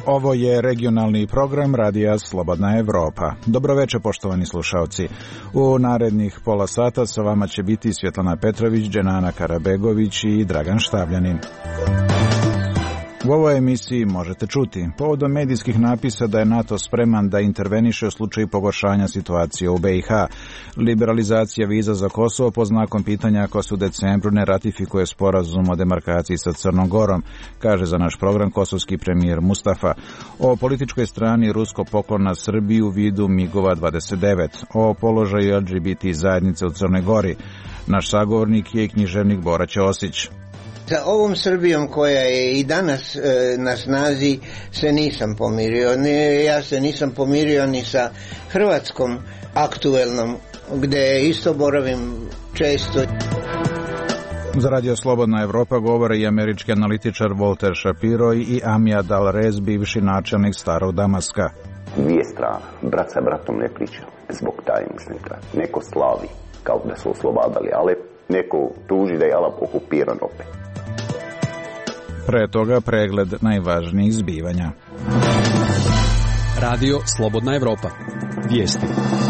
Ovo je regionalni program Radija Slobodna Evropa. Dobroveče, poštovani slušalci. U narednih pola sata sa vama će biti Svjetlana Petrović, Dženana Karabegović i Dragan Štavljanin. U ovoj emisiji možete čuti povodom medijskih napisa da je NATO spreman da interveniše u slučaju pogoršanja situacije u BiH. Liberalizacija viza za Kosovo pod znakom pitanja ako se u decembru ne ratifikuje sporazum o demarkaciji sa Crnom Gorom, kaže za naš program kosovski premijer Mustafa. O političkoj strani rusko poklon na Srbiju u vidu MiG-ova 29. O položaju LGBT zajednice u Crnoj Gori. Naš sagovornik je i književnik Bora Ćosić. Sa ovom Srbijom koja je i danas na snazi se nisam pomirio. Ja se nisam pomirio ni sa Hrvatskom aktuelnom, gde isto boravim često. Za Radio Slobodna Evropa govore i američki analitičar Walter Shapiro i Amjad Al-Rez, bivši načelnik Starog Damaska. Dvije strane, brat sa bratom ne priča. Zbog taj mislim da neko slavi kao da su oslobadali, ali neko tuži da je Alep okupiran opet. Pre toga pregled najvažnijih zbivanja. Radio Slobodna Evropa. Vijesti.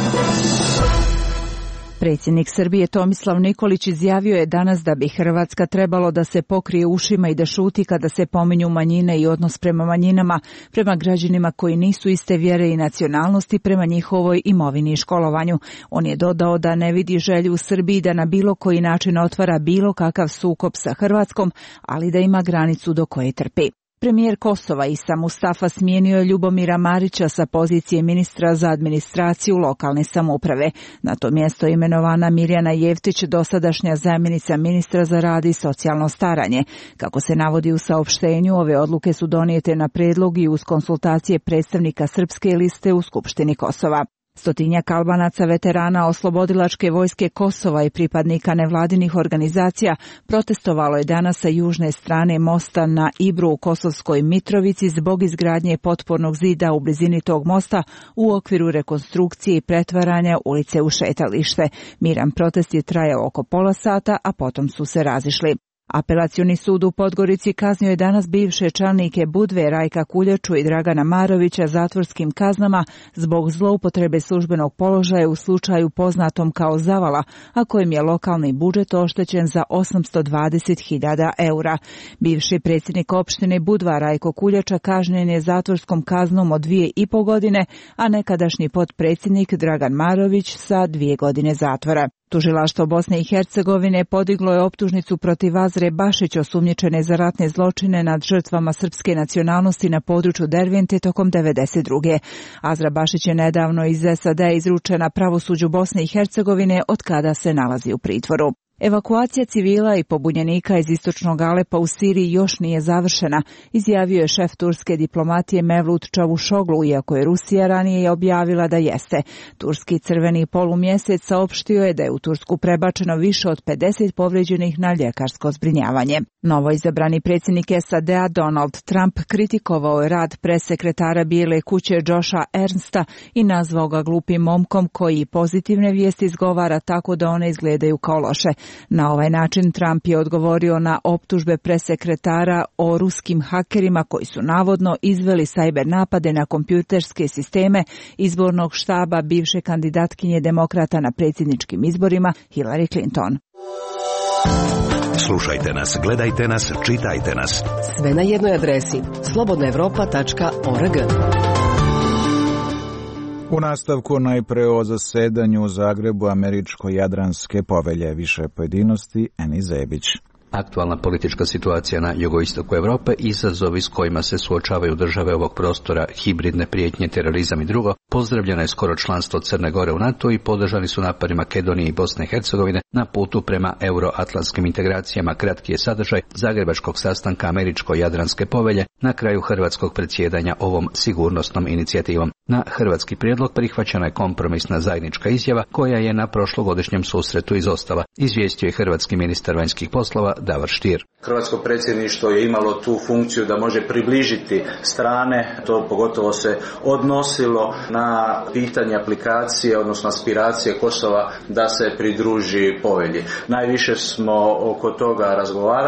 Predsjednik Srbije Tomislav Nikolić izjavio je danas da bi Hrvatska trebalo da se pokrije ušima i da šuti kada se pominju manjine i odnos prema manjinama, prema građanima koji nisu iste vjere i nacionalnosti, prema njihovoj imovini i školovanju. On je dodao da ne vidi želju u Srbiji da na bilo koji način otvara bilo kakav sukob sa Hrvatskom, ali da ima granicu do koje trpi. Premijer Kosova Isa Mustafa smijenio je Ljubomira Marića sa pozicije ministra za administraciju lokalne samouprave. Na to mjesto je imenovana Mirjana Jevtić, dosadašnja zamjenica ministra za rad i socijalno staranje. Kako se navodi u saopštenju, ove odluke su donijete na predlog i uz konsultacije predstavnika Srpske liste u Skupštini Kosova. Stotinjak Albanaca veterana Oslobodilačke vojske Kosova i pripadnika nevladinih organizacija protestovalo je danas sa južne strane mosta na Ibru u Kosovskoj Mitrovici zbog izgradnje potpornog zida u blizini tog mosta u okviru rekonstrukcije i pretvaranja ulice u šetalište. Miran protest je trajao oko pola sata, a potom su se razišli. Apelacioni sud u Podgorici kaznio je danas bivše čelnike Budve Rajka Kuljaču i Dragana Marovića zatvorskim kaznama zbog zloupotrebe službenog položaja u slučaju poznatom kao Zavala, a kojim je lokalni budžet oštećen za 820.000 eura. Bivši predsjednik opštine Budva Rajko Kuljača kažnjen je zatvorskom kaznom od 2,5 godine, a nekadašnji potpredsjednik Dragan Marović sa 2 godine zatvora. Tužilaštvo Bosne i Hercegovine podiglo je optužnicu protiv Azre Bašić, osumnjičene za ratne zločine nad žrtvama srpske nacionalnosti na području Dervente tokom 1992. Azra Bašić je nedavno iz SAD izručena pravosuđu Bosne i Hercegovine, od kada se nalazi u pritvoru. Evakuacija civila i pobunjenika iz istočnog Alepa u Siriji još nije završena, izjavio je šef turske diplomatije Mevlut Čavuşoglu, iako je Rusija ranije objavila da jeste. Turski crveni polumjesec saopštio je da je u Tursku prebačeno više od 50 povrijeđenih na ljekarsko zbrinjavanje. Novo izabrani predsjednik SAD-a Donald Trump kritikovao je rad pressekretara Bijele kuće Josha Ernsta i nazvao ga glupim momkom koji pozitivne vijesti izgovara tako da one izgledaju kao loše. Na ovaj način Trump je odgovorio na optužbe pressekretara o ruskim hakerima koji su navodno izveli sajber napade na kompjuterske sisteme izbornog štaba bivše kandidatkinje demokrata na predsjedničkim izborima Hillary Clinton. Slušajte nas, gledajte nas, čitajte nas. Sve na jednoj adresi slobodnaevropa.org. U nastavku najpre o zasedanju u Zagrebu Američko-Jadranske povelje. Više pojedinosti, Eni Zebić. Aktualna politička situacija na jugoistoku Europe, izazovi s kojima se suočavaju države ovog prostora, hibridne prijetnje, terorizam i drugo, pozdravljeno je skoro članstvo Crne Gore u NATO i podržani su napori Makedonije i Bosne i Hercegovine na putu prema euroatlantskim integracijama. Kratki je sadržaj zagrebačkog sastanka Američko-Jadranske povelje na kraju hrvatskog predsjedanja ovom sigurnosnom inicijativom. Na hrvatski prijedlog prihvaćena je kompromisna zajednička izjava koja je na prošlogodišnjem susretu izostala, izvijestio je hrvatski ministar vanjskih poslova Davor Stier. Hrvatsko predsjedništvo je imalo tu funkciju da može približiti strane, to pogotovo se odnosilo na pitanje aplikacije, odnosno aspiracije Kosova da se pridruži povelji. Najviše smo oko toga razgovarali.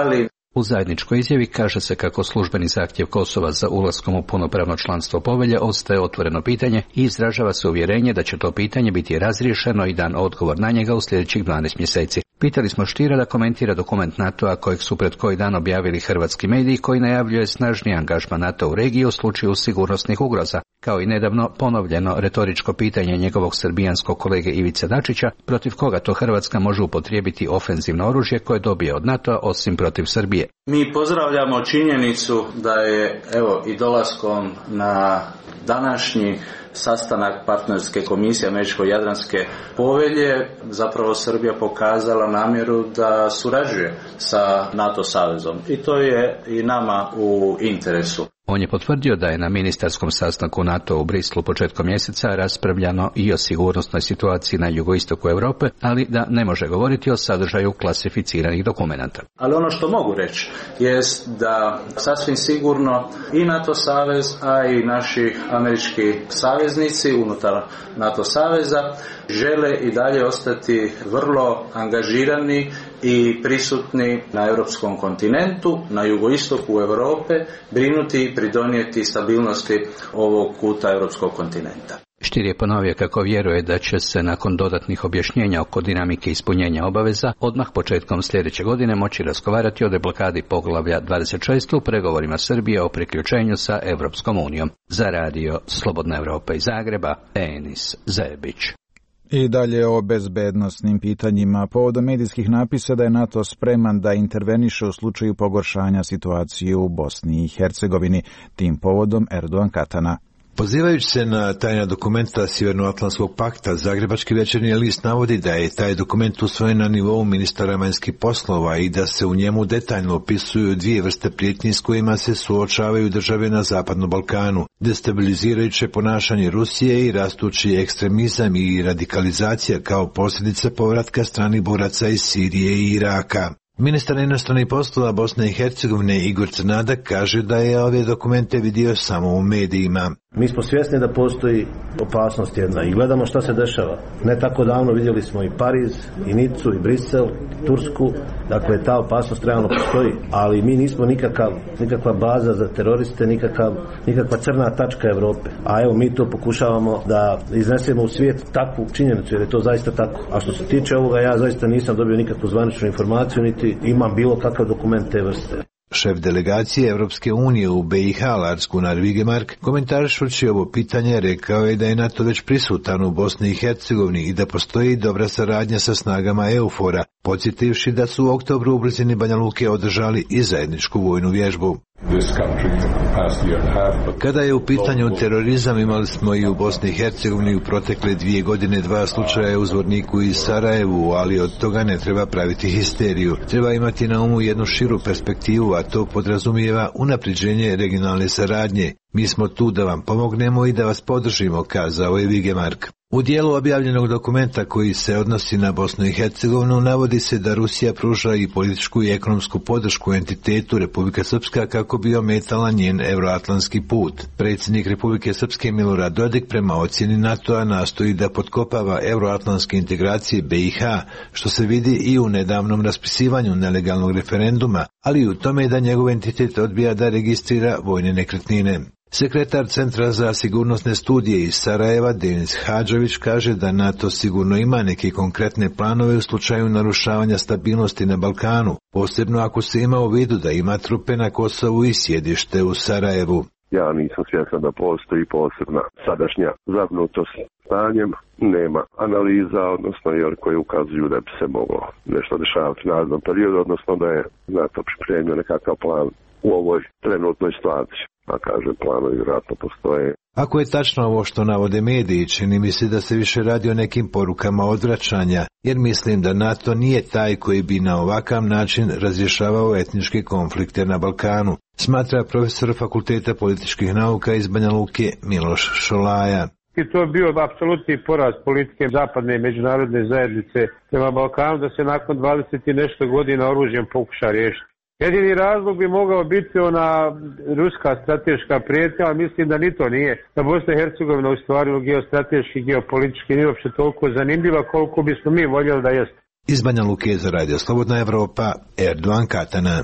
U zajedničkoj izjavi kaže se kako službeni zahtjev Kosova za ulaskom u punopravno članstvo Povelje ostaje otvoreno pitanje i izražava se uvjerenje da će to pitanje biti razriješeno i dan odgovor na njega u sljedećih 12 mjeseci. Pitali smo Stiera da komentira dokument NATO-a kojeg su pred koji dan objavili hrvatski mediji koji najavljuje snažniji angažman NATO u regiji u slučaju sigurnosnih ugroza, kao i nedavno ponovljeno retoričko pitanje njegovog srbijanskog kolege Ivice Dačića protiv koga to Hrvatska može upotrijebiti ofenzivno oružje koje dobije od NATO-a osim protiv Srbije. Mi pozdravljamo činjenicu da je i dolaskom na današnji sastanak partnerske komisije Američko-Jadranske povelje zapravo Srbija pokazala namjeru da surađuje sa NATO savezom i to je i nama u interesu. On je potvrdio da je na ministarskom sastanku NATO u Brislu početkom mjeseca raspravljano i o sigurnosnoj situaciji na jugoistoku Europe, ali da ne može govoriti o sadržaju klasificiranih dokumenata. Ali ono što mogu reći jest da sasvim sigurno i NATO savez, a i naši američki saveznici unutar NATO saveza žele i dalje ostati vrlo angažirani i prisutni na europskom kontinentu, na jugoistoku Europe, brinuti i pridonijeti stabilnosti ovog kuta europskog kontinenta. Stier je ponovio kako vjeruje da će se nakon dodatnih objašnjenja oko dinamike ispunjenja obaveza odmah početkom sljedeće godine moći razgovarati o deblokadi poglavlja 26 u pregovorima Srbije o priključenju sa Europskom unijom. Za radio Slobodna Europa iz Zagreba, Enis Zebić. I dalje o bezbednosnim pitanjima. Povodom medijskih napisa da je NATO spreman da interveniše u slučaju pogoršanja situacije u Bosni i Hercegovini. Tim povodom Erdogan Katana. Pozivajući se na tajna dokumenta Sjevernoatlantskog pakta, Zagrebački večernji list navodi da je taj dokument usvojen na nivou ministara vanjskih poslova i da se u njemu detaljno opisuju dvije vrste prijetnji s kojima se suočavaju države na Zapadnom Balkanu, destabilizirajuće ponašanje Rusije i rastući ekstremizam i radikalizacija kao posljedica povratka stranih boraca iz Sirije i Iraka. Ministar inostranih poslova Bosne i Hercegovine Igor Crnadak kaže da je ove dokumente vidio samo u medijima. Mi smo svjesni da postoji opasnost jedna i gledamo šta se dešava. Ne tako davno vidjeli smo i Pariz, i Nicu, i Brisel, Tursku. Dakle, ta opasnost realno postoji, ali mi nismo nikakva baza za teroriste, nikakva crna tačka Europe. A evo, mi to pokušavamo da iznesemo u svijet takvu činjenicu, jer je to zaista tako. A što se tiče ovoga, ja zaista nisam dobio nikakvu zvaničnu informaciju, niti imam bilo kakav dokument te vrste. Šef delegacije Europske unije u BiH Lars Gunnar Vigemark, komentarišući ovo pitanje, rekao je da je NATO već prisutan u Bosni i Hercegovini i da postoji dobra saradnja sa snagama EUFOR-a, podsjetivši da su u oktobru u blizini Banja Luke održali i zajedničku vojnu vježbu. Kada je u pitanju terorizam, imali smo i u Bosni i Hercegovini u protekle 2 godine 2 slučaja u Zvorniku i Sarajevu, ali od toga ne treba praviti histeriju. Treba imati na umu jednu širu perspektivu, a to podrazumijeva unapređenje regionalne saradnje. Mi smo tu da vam pomognemo i da vas podržimo, kazao je Vigemark. U dijelu objavljenog dokumenta koji se odnosi na Bosnu i Hercegovinu navodi se da Rusija pruža i političku i ekonomsku podršku entitetu Republika Srpska kako bi ometala njen euroatlantski put. Predsjednik Republike Srpske Milorad Dodik prema ocjeni NATO-a nastoji da potkopava euroatlantske integracije BiH, što se vidi i u nedavnom raspisivanju nelegalnog referenduma, ali i u tome da njegov entitet odbija da registrira vojne nekretnine. Sekretar Centra za sigurnosne studije iz Sarajeva, Denis Hadžović, kaže da NATO sigurno ima neke konkretne planove u slučaju narušavanja stabilnosti na Balkanu, posebno ako se ima u vidu da ima trupe na Kosovu i sjedište u Sarajevu. Ja nisam svjestan da postoji posebna sadašnja zabrinutost stanjem, nema analiza, odnosno koji ukazuju da bi se moglo nešto dešavati u narednom periodu, odnosno da je NATO pripremio nekakav plan u ovoj trenutnoj situaciji. A kaže, planovi vjerojatno postoje. Ako je tačno ovo što navode mediji, čini mi se da se više radi o nekim porukama odvraćanja, jer mislim da NATO nije taj koji bi na ovakav način razrješavao etničke konflikte na Balkanu, smatra profesor Fakulteta političkih nauka iz Banja Luke Miloš Šolaja. I to je bio apsolutni poraz politike zapadne i međunarodne zajednice prema Balkanu da se nakon 20 i nešto godina oružjem pokuša riješiti. Jedini razlog bi mogao biti ona ruska strateška prijetnja, ali mislim da ni to nije. Da Bosna i Hercegovina u stvari geostrateški, geopolitički nije uopće toliko zanimljiva koliko bismo mi voljeli da jeste. Iz Banja Luke za radio Slobodna Evropa, Erdogan Katana.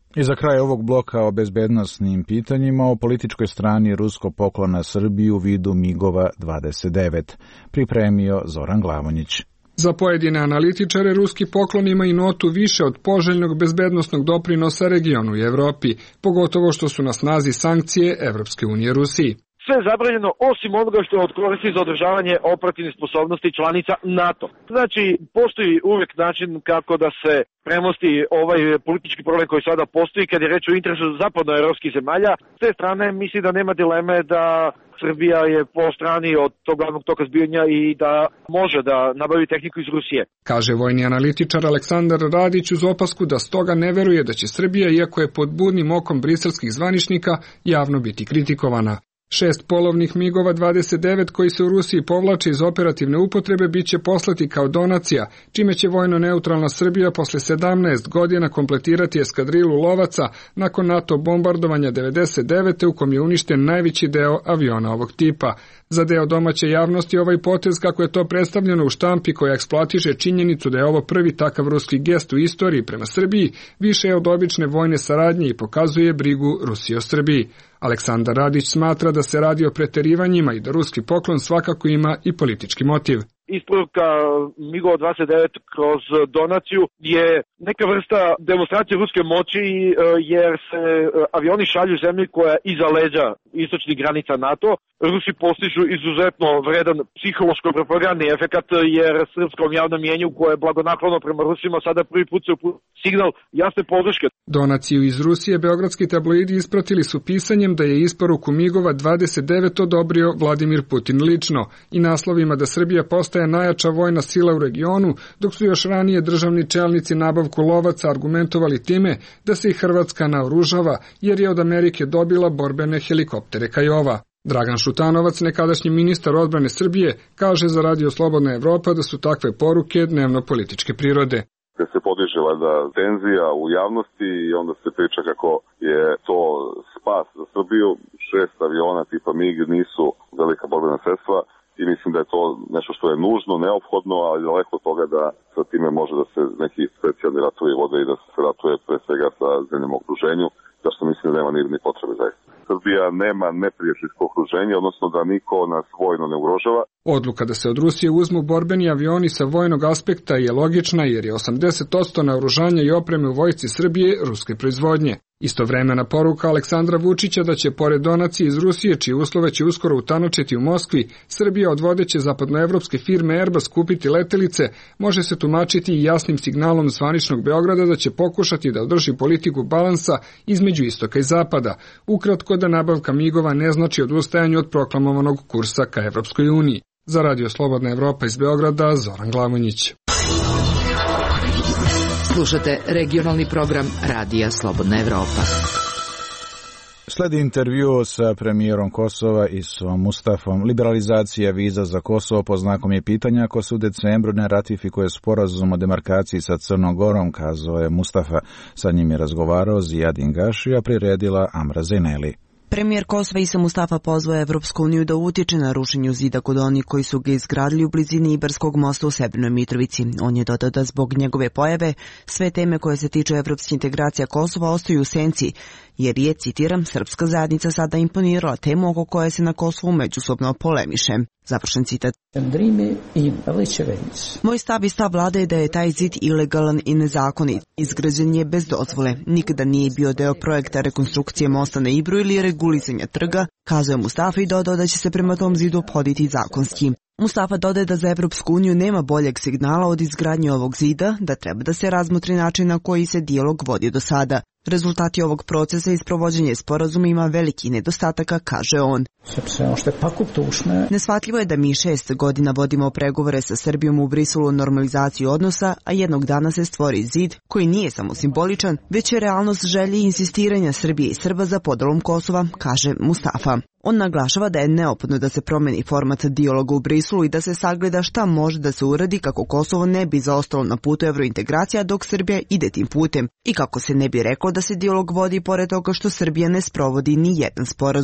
I za kraj ovog bloka o bezbednosnim pitanjima, o političkoj strani ruskog poklona Srbiji u vidu MiG-ova 29, pripremio Zoran Glavonjić. Za pojedine analitičare ruski poklon ima i notu više od poželjnog bezbednosnog doprinosa regionu i Evropi, pogotovo što su na snazi sankcije Evropske unije Rusiji. Sve je zabranjeno osim onoga što je od koristi za održavanje operativne sposobnosti članica NATO. Znači, postoji uvijek način kako da se premosti ovaj politički problem koji sada postoji kad je reč o interesu zapadnoevropskih zemalja. S te strane misli da nema dileme da Srbija je po strani od tog glavnog toka zbijanja i da može da nabavi tehniku iz Rusije. Kaže vojni analitičar Aleksandar Radić uz opasku da stoga ne veruje da će Srbija, iako je pod budnim okom briselskih zvaničnika, javno biti kritikovana. 6 polovnih MiG-ova 29 koji se u Rusiji povlače iz operativne upotrebe biće poslati kao donacija, čime će vojno neutralna Srbija posle 17 godina kompletirati eskadrilu lovaca nakon NATO bombardovanja 99. u kom je uništen najveći deo aviona ovog tipa. Za deo domaće javnosti ovaj potez, kako je to predstavljeno u štampi koja eksploatiše činjenicu da je ovo prvi takav ruski gest u istoriji prema Srbiji, više je od obične vojne saradnje i pokazuje brigu Rusije o Srbiji. Aleksandar Radić smatra da se radi o preterivanjima i da ruski poklon svakako ima i politički motiv. Isporuka MiG-ova 29 kroz donaciju je neka vrsta demonstracije ruske moći jer se avioni šalju zemlji koja je iza leđa istočnih granica NATO. Rusi postižu izuzetno vredan psihološko-propagandni efekat jer srpskom javnom mjenju koje je blagonaklono prema Rusima sada prvi put se signal jasne podrške. Donaciju iz Rusije beogradski tabloidi ispratili su pisanjem da je isporuku MiG-ova 29 odobrio Vladimir Putin lično i naslovima da Srbija postaje najjača vojna sila u regionu, dok su još ranije državni čelnici nabavku lovaca argumentovali time da se i Hrvatska naoružava jer je od Amerike dobila borbene helikoptere Kajova. Dragan Šutanovac, nekadašnji ministar odbrane Srbije, kaže za Radio Slobodna Evropa da su takve poruke dnevno-političke prirode. Kad se podiže valjda tenzija u javnosti i onda se priča kako je to spas za Srbiju, 6 aviona tipa MiG nisu velika borbena sredstva i mislim da je to nešto što je nužno, neophodno, ali daleko od toga da sa time može da se neki specijalni ratovi vode i da se ratuje pre svega sa zemljama u okruženju, zašto mislim da nema ni potrebe zaista. Srbija nema neprijateljsko okruženje, odnosno da niko nas vojno ne ugrožava. Odluka da se od Rusije uzmu borbeni avioni sa vojnog aspekta je logična jer je 80% naoružanja i opreme u vojsci Srbije ruske proizvodnje. Istovremena poruka Aleksandra Vučića da će pored donacije iz Rusije, čije uslove će uskoro utanočiti u Moskvi, Srbija od vodeće zapadnoevropske firme Airbus kupiti letelice, može se tumačiti i jasnim signalom zvaničnog Beograda da će pokušati da održi politiku balansa između istoka i zapada. Ukratko da nabavka MiG-ova ne znači odustajanje od proklamovanog kursa ka Evropskoj uniji. Za Radio Slobodna Evropa iz Beograda, Zoran Glavonjić. Slušate regionalni program Radija Slobodna Evropa. Sledi intervju sa premijerom Kosova Isom Mustafom. Liberalizacija viza za Kosovo pod znakom je pitanja ako se u decembru ne ratifikuje sporazum o demarkaciji sa Crnom Gorom, kazao je Mustafa. Sa njim je razgovarao Zijadin Gaši, a priredila Amra Zeneli. Premijer Kosova Isa Mustafa pozvao Evropsku uniju da utiče na rušenju zida kod onih koji su ga izgradili u blizini Ibarskog mosta u Severnoj Mitrovici. On je dodao da zbog njegove pojave sve teme koje se tiču evropske integracija Kosova ostaju u senci, jer je, citiram, srpska zajednica sada imponirala temu oko koje se na Kosovu međusobno polemiše. Završen citat. Moj stav i stav vlade je da je taj zid ilegalan i nezakonit. Izgrađen je bez dozvole. Nikada nije bio deo projekta rekonstrukcije mosta na Ibru ili regulisanja trga, kazao je Mustafa i dodao da će se prema tom zidu poditi zakonski. Mustafa dodaje da za Evropsku uniju nema boljeg signala od izgradnje ovog zida, da treba da se razmotri način na koji se dijalog vodi do sada. Rezultati ovog procesa i sprovođenje sporazuma ima veliki nedostataka, kaže on. Neshvatljivo je da mi 6 godina vodimo pregovore sa Srbijom u Briselu o normalizaciji odnosa, a jednog dana se stvori zid koji nije samo simboličan, već je realnost želje i insistiranja Srbije i Srba za podelom Kosova, kaže Mustafa. On naglašava da je neophodno da se promeni format dijaloga u Briselu i da se sagleda šta može da se uradi kako Kosovo ne bi zaostalo na putu evrointegracija dok Srbija ide tim putem i kako se ne bi reklo da se dijalog vodi pored toga što Srbija ne sprovodi ni jedan sporazum.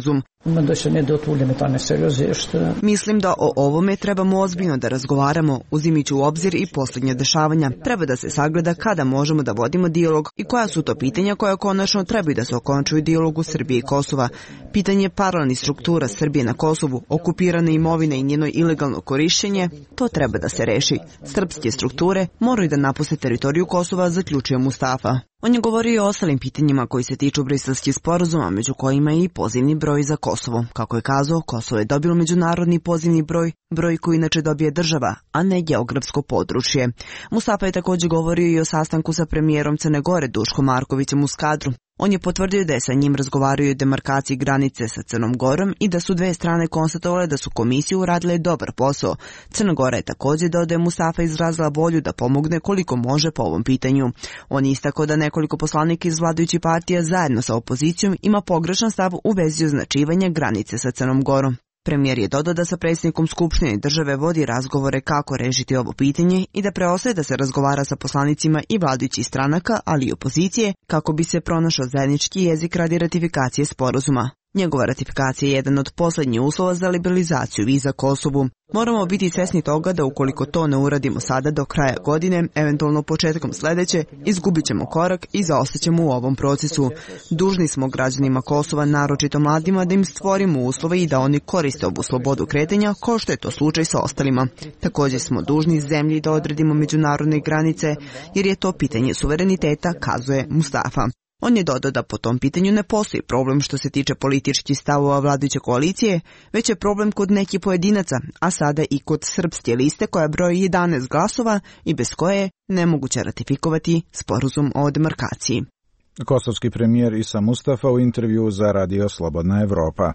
Mislim da o ovome trebamo ozbiljno da razgovaramo, uzimajući u obzir i posljednja dešavanja. Treba da se sagleda kada možemo da vodimo dijalog i koja su to pitanja koja konačno trebaju da se okončuju dijalogu Srbije i Kosova. Pitanje paralelnih struktura Srbije na Kosovu, okupirane imovine i njeno ilegalno korišćenje, to treba da se reši. Srpske strukture moraju da napuste teritoriju Kosova, zaključio Mustafa. On je govorio i o ostalim pitanjima koji se tiču briselskih sporazuma, među kojima je i pozivni broj za Kosovo. Kako je kazao, Kosovo je dobilo međunarodni pozivni broj koji inače dobije država, a ne geografsko područje. Mustafa je također govorio i o sastanku sa premijerom Crne Gore Duškom Markovićem u Skadru. On je potvrdio da je sa njim razgovarao o demarkaciji granice sa Crnom Gorom i da su dve strane konstatovale da su komisije uradile dobar posao. Crna Gora je također, dodaje Mustafa, izrazila volju da pomogne koliko može po ovom pitanju. On je istakao da nekoliko poslanika iz vladajućih partija zajedno sa opozicijom ima pogrešan stav u vezi označivanja granice sa Crnom Gorom. Premijer je dodao da sa predsjednikom Skupštine države vodi razgovore kako rešiti ovo pitanje i da preostaje da se razgovara sa poslanicima i vladajućih stranaka, ali i opozicije, kako bi se pronašao zajednički jezik radi ratifikacije sporazuma. Njegova ratifikacija je jedan od posljednjih uslova za liberalizaciju viza Kosovu. Moramo biti svesni toga da ukoliko to ne uradimo sada do kraja godine, eventualno početkom sljedeće, izgubit ćemo korak i zaostaćemo u ovom procesu. Dužni smo građanima Kosova, naročito mladima, da im stvorimo uslove i da oni koriste ovu slobodu kretanja, kao što je to slučaj sa ostalima. Također smo dužni zemlji da odredimo međunarodne granice, jer je to pitanje suvereniteta, kazuje Mustafa. On je dodao da po tom pitanju ne postoji problem što se tiče političkih stavova vladajuće koalicije, već je problem kod nekih pojedinaca, a sada i kod srpske liste koja broji 11 glasova i bez koje je nemoguće ratifikovati sporazum o demarkaciji. Kosovski premijer Isa Mustafa u intervju za radio Slobodna Evropa.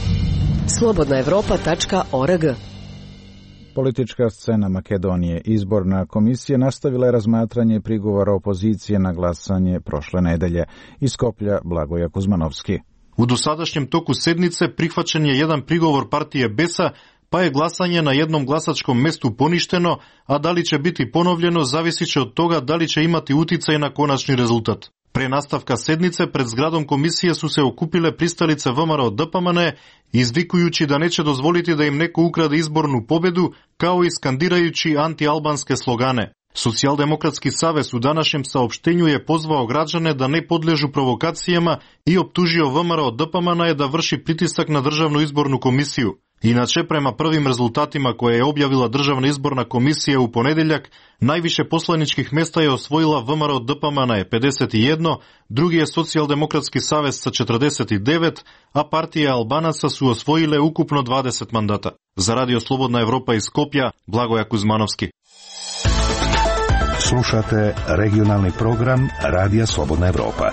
slobodnaevropa.org. Politička scena Makedonije. Izborna komisija nastavila je razmatranje prigovora opozicije na glasanje prošle nedelje. Iz Skoplja Blagoja Kuzmanovski. U dosadašnjem toku sednice prihvaćen je jedan prigovor partije BES-a, pa je glasanje na jednom glasačkom mestu poništeno, a da li će biti ponovljeno zavisit će od toga da li će imati uticaj na konačni rezultat. Pre nastavka sednice pred zgradom komisije su se okupile pristalice VMRO DPMNE, izvikujući da neće dozvoliti da im neko ukrade izbornu pobedu, kao i skandirajući anti-albanske slogane. Socijaldemokratski savez u današnjem saopštenju je pozvao građane da ne podležu provokacijama i optužio VMRO DPMNE da vrši pritisak na Državnu izbornu komisiju. Inače, prema prvim rezultatima koje je objavila Državna izborna komisija u ponedeljak, najviše poslaničkih mesta je osvojila VMRO DPMNE 51, drugi je Socijaldemokratski savez sa 49, a partije Albanaca su osvojile ukupno 20 mandata. Za radio Slobodna Evropa iz Skopja, Blagoja Kuzmanovski. Slušate regionalni program Radija Slobodna Evropa.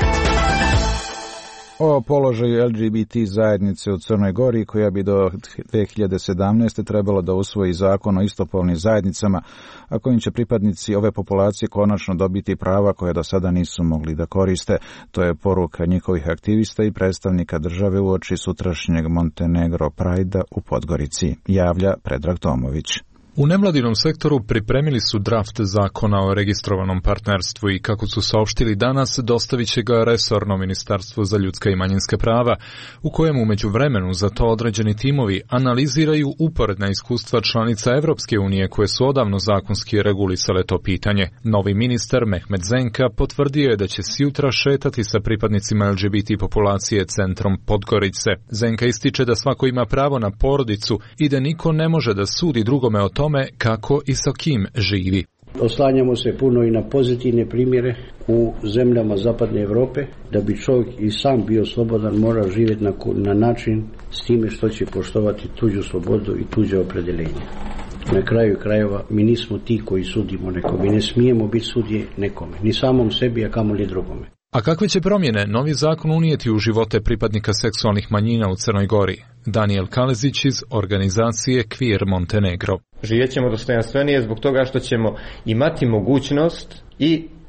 O položaju LGBT zajednice u Crnoj Gori, koja bi do 2017. trebalo da usvoji zakon o istopolnim zajednicama, a kojim će pripadnici ove populacije konačno dobiti prava koja do sada nisu mogli da koriste. To je poruka njihovih aktivista i predstavnika države uoči sutrašnjeg Montenegro Prajda u Podgorici, javlja Predrag Tomović. U nevladinom sektoru pripremili su draft zakona o registrovanom partnerstvu i, kako su saopštili danas, dostavit će ga resorno Ministarstvo za ljudska i manjinska prava, u kojem u međuvremenu za to određeni timovi analiziraju uporedna iskustva članica Evropske unije koje su odavno zakonski regulisale to pitanje. Novi ministar Mehmet Zenka potvrdio je da će sjutra šetati sa pripadnicima LGBT populacije centrom Podgorice. Zenka ističe da svako ima pravo na porodicu i da niko ne može da sudi drugome o tome kako i sa kim živi. Oslanjamo se puno i na pozitivne primjere u zemljama Zapadne Evrope. Da bi čovjek i sam bio slobodan, mora živjeti na način s time što će poštovati tuđu slobodu i tuđe opredeljenje. Na kraju krajeva mi nismo ti koji sudimo nekome. Mi ne smijemo biti sudje nekome, ni samom sebi, a kamoli drugome. A kakve će promjene novi zakon unijeti u živote pripadnika seksualnih manjina u Crnoj Gori? Daniel Kalezić iz organizacije Queer Montenegro. Živjet ćemo dostojanstvenije zbog toga što ćemo imati mogućnost i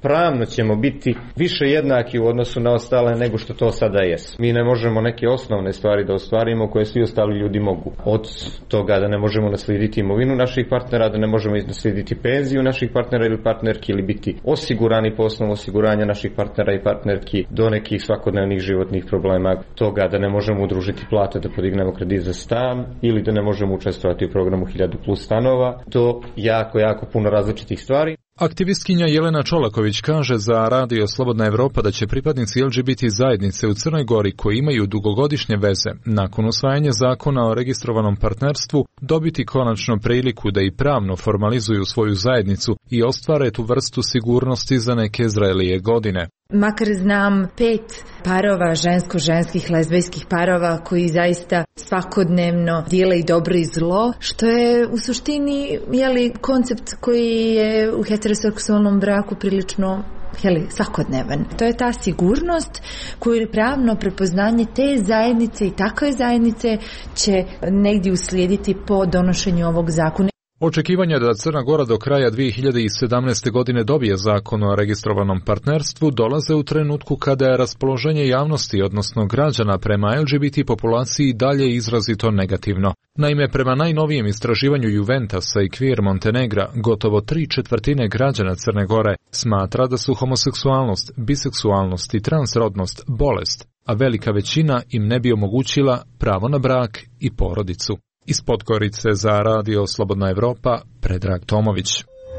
pravno ćemo biti više jednaki u odnosu na ostale nego što to sada jesu. Mi ne možemo neke osnovne stvari da ostvarimo koje svi ostali ljudi mogu. Od toga da ne možemo naslijediti imovinu naših partnera, da ne možemo naslijediti penziju naših partnera ili partnerki ili biti osigurani po osnovu osiguranja naših partnera i partnerki do nekih svakodnevnih životnih problema, toga da ne možemo udružiti plate da podignemo kredit za stan ili da ne možemo učestvovati u programu 1000+ stanova. To jako puno različitih stvari. Aktivistkinja Jelena Čolaković kaže za Radio Slobodna Evropa da će pripadnici LGBT zajednice u Crnoj Gori koji imaju dugogodišnje veze nakon usvajanja zakona o registrovanom partnerstvu dobiti konačno priliku da i pravno formalizuju svoju zajednicu i ostvare tu vrstu sigurnosti za neke zrelije godine. Makar znam 5 parova ženskih, lezbijskih parova koji zaista svakodnevno dijele i dobro i zlo, što je u suštini koncept koji je u heteroseksualnom braku prilično svakodnevan. To je ta sigurnost koju je pravno prepoznanje te zajednice i takve zajednice će negdje uslijediti po donošenju ovog zakona. Očekivanja da Crna Gora do kraja 2017. godine dobije zakon o registrovanom partnerstvu dolaze u trenutku kada je raspoloženje javnosti, odnosno građana prema LGBT populaciji dalje izrazito negativno. Naime, prema najnovijem istraživanju Juventasa i Queer Montenegra, gotovo 3/4 građana Crne Gore smatra da su homoseksualnost, biseksualnost i transrodnost bolest, a velika većina im ne bi omogućila pravo na brak i porodicu. Iz Podgorice za Radio Slobodna Evropa, Predrag Tomović.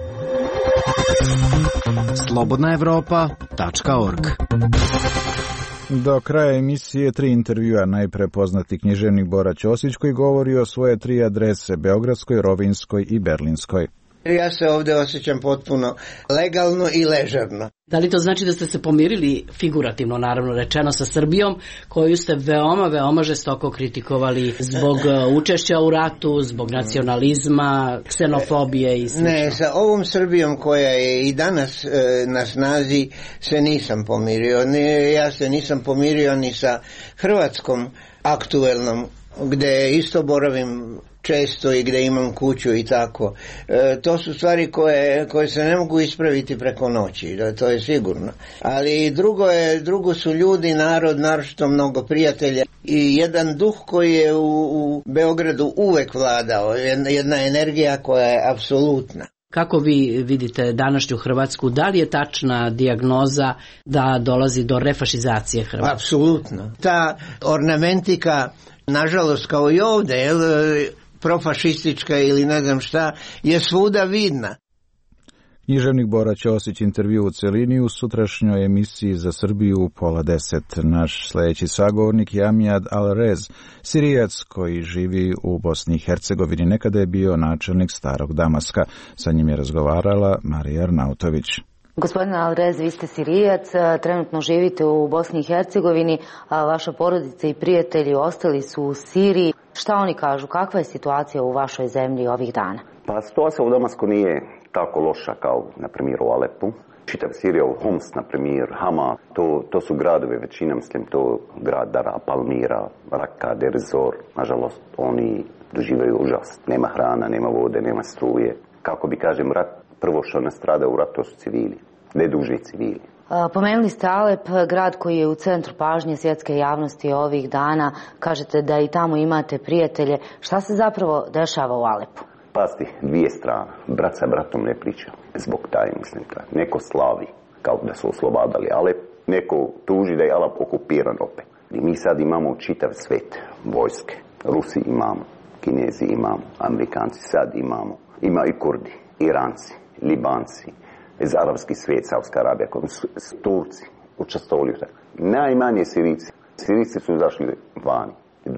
slobodnaevropa.org. Do kraja emisije 3 intervjua. Najpre poznati književnik Bora Ćosić koji govori o svoje 3 adrese, Beogradskoj, Rovinjskoj i Berlinskoj. Ja se ovdje osjećam potpuno legalno i ležerno. Da li to znači da ste se pomirili, figurativno naravno rečeno, sa Srbijom, koju ste veoma žestoko kritikovali zbog učešća u ratu, zbog nacionalizma, ksenofobije i sl.? Ne, sa ovom Srbijom koja je i danas na snazi se nisam pomirio. Ja se nisam pomirio ni sa Hrvatskom aktuelnom, gdje isto boravim često i gdje imam kuću i tako. To su stvari koje se ne mogu ispraviti preko noći, to je sigurno. Ali drugo su ljudi, narod, naročito mnogo prijatelja i jedan duh koji je u Beogradu uvek vladao, jedna energija koja je apsolutna. Kako vi vidite današnju Hrvatsku? Da li je tačna dijagnoza da dolazi do refašizacije Hrvatske? Apsolutno. Ta ornamentika, nažalost kao i ovdje, profašistička ili ne znam šta, je svuda vidna. Književnik Bora Ćosić intervju u celini u sutrašnjoj emisiji za Srbiju u 9:30. Naš sljedeći sagovornik je Amijad Al-Rez, Sirijac koji živi u Bosni i Hercegovini. Nekada je bio načelnik Starog Damaska. Sa njim je razgovarala Marija Arnautović. Gospodine Al-Rez, vi ste Sirijac, trenutno živite u Bosni i Hercegovini, a vaša porodica i prijatelji ostali su u Siriji. Šta oni kažu? Kakva je situacija u vašoj zemlji ovih dana? Pa situacija u Damasku nije tako loša kao, na primjer, u Alepu. Čitav Sirija, Homs, na primjer, Hama, to su gradovi, većina, mislim, to grad Dara, Palmira, Raka, Deir ez-Zor. Nažalost, oni doživaju užas. Nema hrana, nema vode, nema struje. Kako bi kažem, rat, prvo što nastrada u ratu su civili, ne duži civili. Pomenuli ste Alep, grad koji je u centru pažnje svjetske javnosti ovih dana. Kažete da i tamo imate prijatelje. Šta se zapravo dešava u Alepu? Pasti, 2 strane. Brat sa bratom ne priča. Zbog taj, mislim, neko slavi kao da su oslobadali Alep. Neko tuži da je Alep okupiran opet. I mi sad imamo čitav svet vojske. Rusi imamo, Kinezi imamo, Amerikanci sad imamo. Ima i Kurdi, Iranci, Libanci, iz arapski svijet, Saudska Arabija, Turci, učestvovali. Najmanje Sirici. Sirici su zašli vani.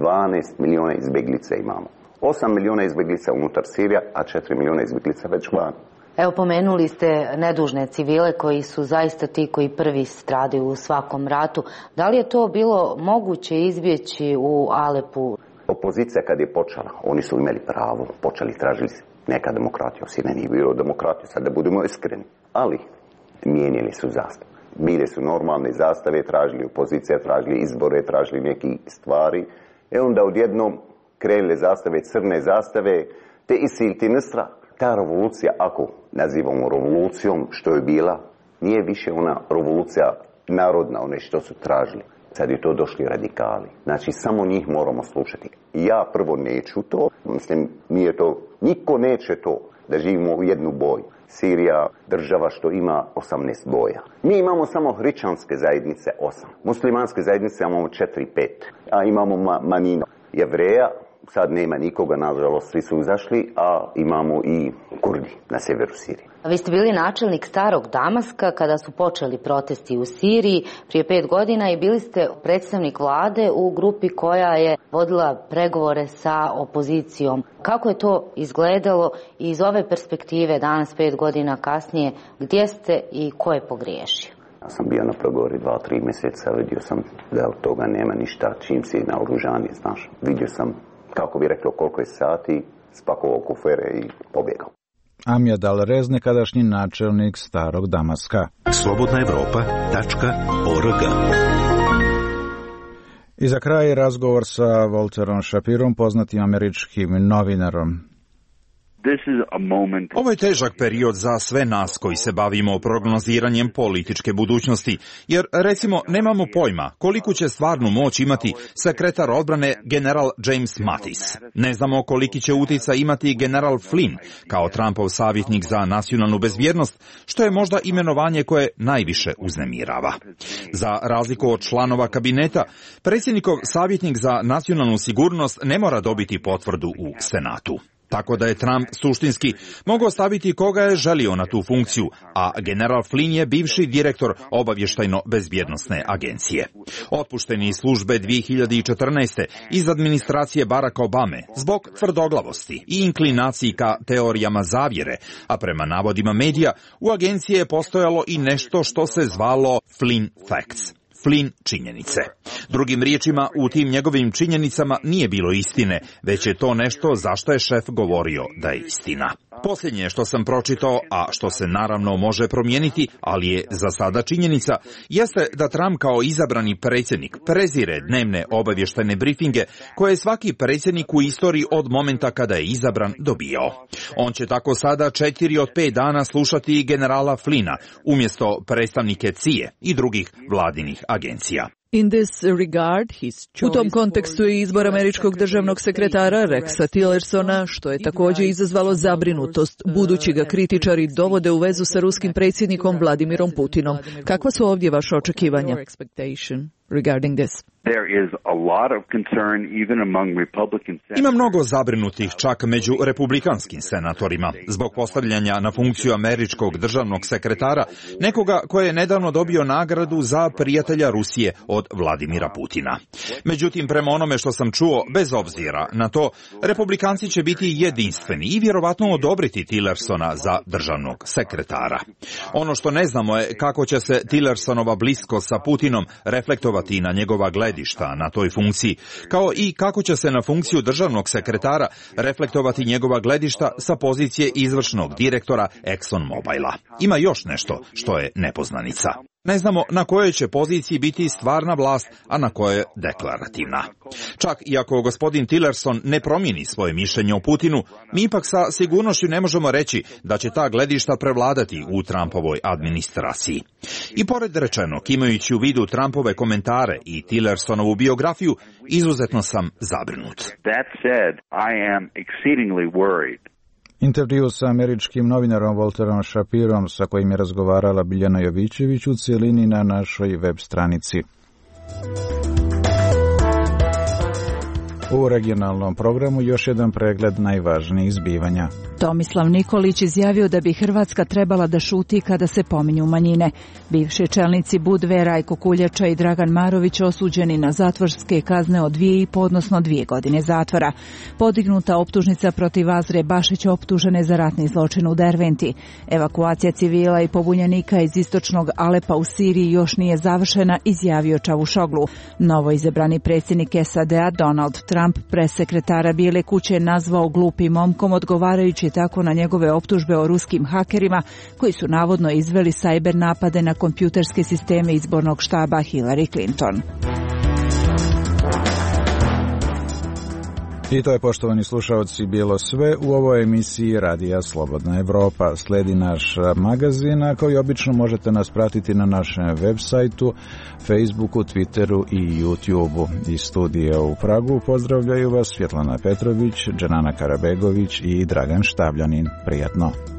12 milijuna izbjeglica imamo. 8 milijuna izbjeglica unutar Sirija, a 4 milijuna izbjeglica već van. Evo, pomenuli ste nedužne civile koji su zaista ti koji prvi stradaju u svakom ratu. Da li je to bilo moguće izbjeći u Alepu? Opozicija kad je počela, oni su imali pravo, počeli tražiti neka demokratija. Sine nije bilo demokratija, sad da budemo iskreni. Ali mijenjali su zastave. Bile su normalne zastave, tražili opozicija, tražili izbore, tražili neke stvari. Onda odjednom krenule zastave, crne zastave, te isilti nisra. Ta revolucija, ako nazivamo revolucijom, što je bila, Nije više ona revolucija narodna, one što su tražili. Sad je to došli radikali. Znači, samo njih moramo slušati. Ja prvo neću to, mislim, nije to, niko neće to da živimo u jednu boju. Sirija, država što ima 18 boja. Mi imamo samo hrišćanske zajednice 8. Muslimanske zajednice imamo 4-5. A imamo manjinu Jevreja, sad nema nikoga, nažalost, svi su izašli, a imamo i Kurdi na severu Sirije. Vi ste bili načelnik Starog Damaska kada su počeli protesti u Siriji prije 5 godina i bili ste predstavnik vlade u grupi koja je vodila pregovore sa opozicijom. Kako je to izgledalo i iz ove perspektive danas 5 godina kasnije, gdje ste i ko je pogriješio? Ja sam bio na pregovori 2-3 mjeseca, vidio sam da od toga nema ništa, čim si naoružanje, znaš. Vidio sam, kako bi rekao, koliko je sati, spakovao kufere i pobjegao. Amjad Al-Rez, nekadašnji načelnik Starog Damaska. slobodnaevropa.org. I za kraj razgovor sa Walterom Shapirom, poznatim američkim novinarom. Ovo je težak period za sve nas koji se bavimo prognoziranjem političke budućnosti, jer recimo nemamo pojma koliko će stvarnu moć imati sekretar odbrane general James Mattis. Ne znamo koliki će utjecaj imati general Flynn kao Trumpov savjetnik za nacionalnu bezbjednost, što je možda imenovanje koje najviše uznemirava. Za razliku od članova kabineta, predsjednikov savjetnik za nacionalnu sigurnost ne mora dobiti potvrdu u Senatu. Tako da je Trump suštinski mogao staviti koga je želio na tu funkciju, a general Flynn je bivši direktor obavještajno-bezbjednosne agencije. Otpušteni iz službe 2014. iz administracije Baracka Obame zbog tvrdoglavosti i inklinaciji ka teorijama zavjere, a prema navodima medija u agenciji je postojalo i nešto što se zvalo Flynn Facts. Flynn činjenice. Drugim riječima, u tim njegovim činjenicama nije bilo istine, već je to nešto zašto je šef govorio da je istina. Posljednje što sam pročitao, a što se naravno može promijeniti, ali je za sada činjenica, jeste da Trump kao izabrani predsjednik prezire dnevne obavještajne brifinge koje je svaki predsjednik u istoriji od momenta kada je izabran dobijao. On će tako sada 4 od 5 dana slušati generala Flynna umjesto predstavnike CIA i drugih vladinih agencija. U tom kontekstu je izbor američkog državnog sekretara Rexa Tillersona, što je također izazvalo zabrinutost, budući ga kritičari dovode u vezu sa ruskim predsjednikom Vladimirom Putinom. Kakva su ovdje vaše očekivanja? Ima mnogo zabrinutih čak među republikanskim senatorima zbog postavljanja na funkciju američkog državnog sekretara, nekoga koji je nedavno dobio nagradu za prijatelja Rusije od Vladimira Putina. Međutim, prema onome što sam čuo, bez obzira na to, republikanci će biti jedinstveni i vjerovatno odobriti Tillersona za državnog sekretara. Ono što ne znamo je kako će se Tillersonova bliskost sa Putinom reflektovati na njegova gledišta na toj funkciji, kao i kako će se na funkciju državnog sekretara reflektovati njegova gledišta sa pozicije izvršnog direktora ExxonMobila. Ima još nešto što je nepoznanica. Ne znamo na kojoj će poziciji biti stvarna vlast, a na kojoj deklarativna. Čak i ako gospodin Tillerson ne promijeni svoje mišljenje o Putinu, mi ipak sa sigurnošću ne možemo reći da će ta gledišta prevladati u Trumpovoj administraciji. I pored rečenog, imajući u vidu Trumpove komentare i Tillersonovu biografiju, izuzetno sam zabrinut. Intervju sa američkim novinarom Walterom Shapirom, sa kojim je razgovarala Biljana Jovićević, u cijelini na našoj web stranici. U regionalnom programu još jedan pregled najvažnijih zbivanja. Tomislav Nikolić izjavio da bi Hrvatska trebala da šuti kada se pominju manjine. Bivši čelnici Budve, Rajko Kuljača i Dragan Marović osuđeni na zatvorske kazne od 2,5 odnosno 2 godine zatvora. Podignuta optužnica protiv Azre Bašić, optužene za ratni zločin u Derventi. Evakuacija civila i pobunjenika iz istočnog Alepa u Siriji još nije završena, izjavio Čavušoglu. Novo izabrani predsjednik SAD-a Donald Trump pressekretara Bijele kuće nazvao glupim momkom, odgovarajući tako na njegove optužbe o ruskim hakerima koji su navodno izveli sajber napade na kompjuterske sisteme izbornog štaba Hillary Clinton. I to je, poštovani slušalci, bilo sve u ovoj emisiji Radija Slobodna Evropa. Sledi naš magazin, a kao i obično možete nas pratiti na našem web sajtu, Facebooku, Twitteru i YouTubeu. Iz studija u Pragu pozdravljaju vas Svjetlana Petrović, Dženana Karabegović i Dragan Štavljanin. Prijatno.